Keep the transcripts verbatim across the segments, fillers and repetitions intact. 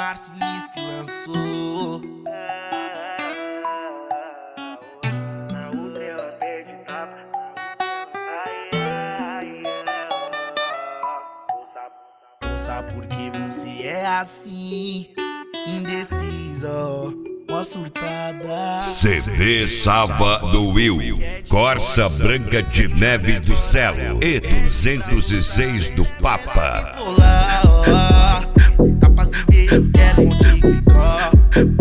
Márcio Vinícius que lançou. Sabe por que você é assim, indecisa, ó surtada. C D Sava do Will, Corsa Branca de Neve do Celo e duzentos e seis do Papa. Tá pra se ver, eu quero contigo ficar.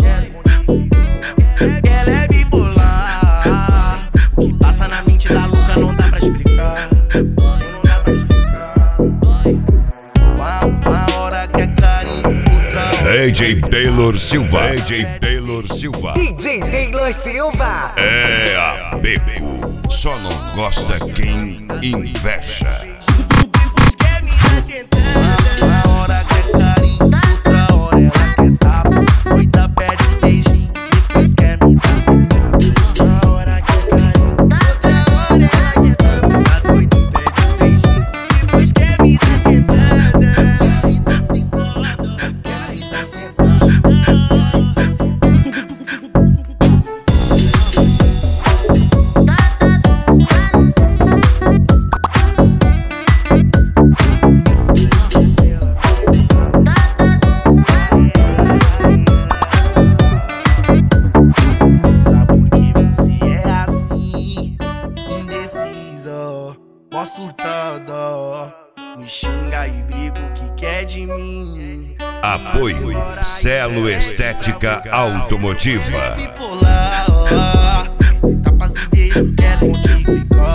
Ela é bipolar, o que passa na mente da louca não dá pra explicar. Não dá pra explicar. Uma hora que é carinho, outra D J Taylor Silva, D J Taylor Silva, D J Taylor Silva. É a Beco, só não gosta quem inveja. uma hora que é carinho, outra hora ela quer tapa. Muita pede um beijinho, depois quer me dar sentada. Uma hora que é carinho, outra hora ela quer tapa. Tá doido, pede um beijinho, depois quer me dar sentada. Quer me dar sentada, quer me dar sentada. Mó surtada, me xinga e briga o que quer de mim. Apoio Celo Estética Automotiva. Bipolar, tá pra se ver, eu quero contigo ficar.